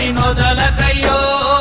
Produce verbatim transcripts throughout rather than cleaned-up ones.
స్వామి నోదలకయ్యో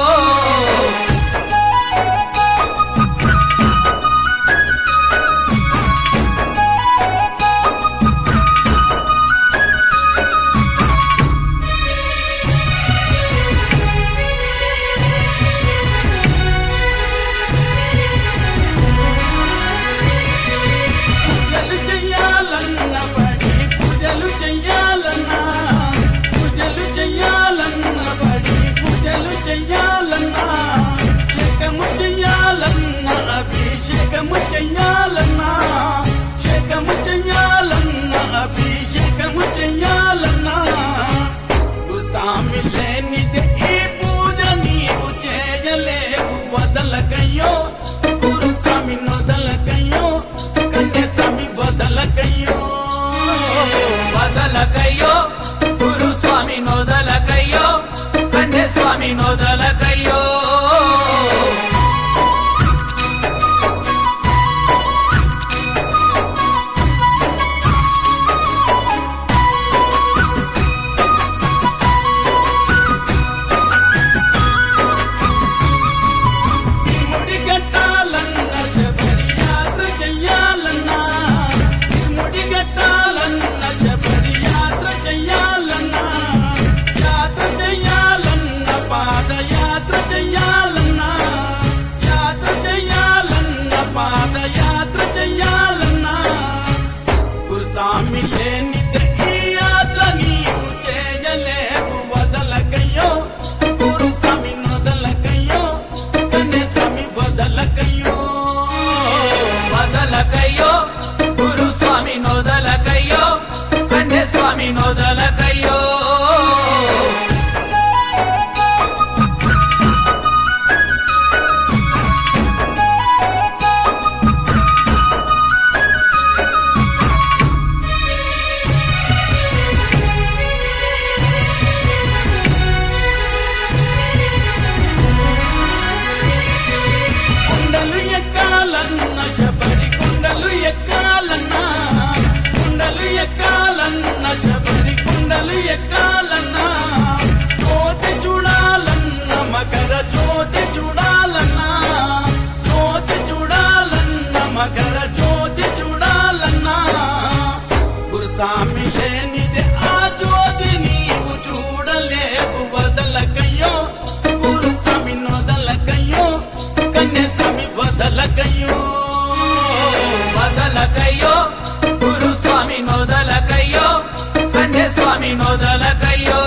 శేఖము చెయ్యాలన్నా శేఖము చెయ్యాలన్నా అభిషేకము చెయ్యాలన్నా స్వామి లేనిది ఈ పూజ నీవు చేయలేవు వదలకయ్యో గురు స్వామి నొదలకయ్యో కన్య స్వామి వదలకయ్యో వదలకయ్యో గురు స్వామి నోదలకయ్యో కన్య స్వామి నోదలకయ్యో స్వామి లేనిది ఈ యాత్ర నీవు చేయలేవు వదలకయ్యో గురు స్వామి నొదలకయ్యో కన్య స్వామి వదలకయ్యో వదలకయ్యో గురు స్వామి నోదలకయ్యో కన్య స్వామి నోదలకయ్యో కుండలు ఎక్కాలన్న శబరి కుండలు ఎక్కాలన్నా కుండలు ఎక్కాలన్న శబరి కుండలు ఎక్కాలన్నా జ్యోతి చూడాలన్న మకర జ్యోతి చూడాలన్నా జ్యోతి చూడాలన్న మకర జ్యోతి చూడాలన్నా గురుస్వామి లేనిది ఆ జ్యోతి నీవు చూడలేవు వదలకయ్యో గురుస్వామి నొదలకయ్యో కన్య స్వామి వదలకయ్యో వదలకయ్యో గురు స్వామి నోదలకయ్యో కన్య స్వామి నోదలకయ్యో